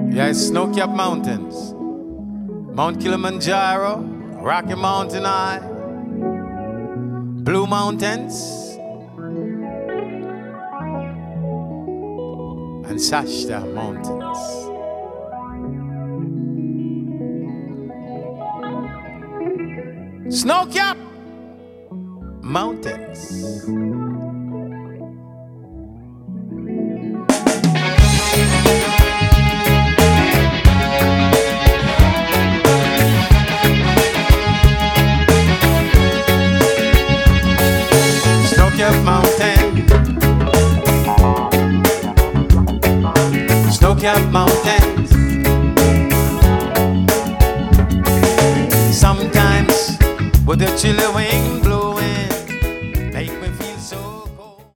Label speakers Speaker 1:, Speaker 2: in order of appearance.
Speaker 1: Yeah, it's Snow-Capped Mountains, Mount Kilimanjaro, Rocky Mountain High, Blue Mountains, and Shasta Mountains. Snow-Capped Mountains. Snow-Capped Mountain, Snow-Capped Mountains. Sometimes with a chilly wind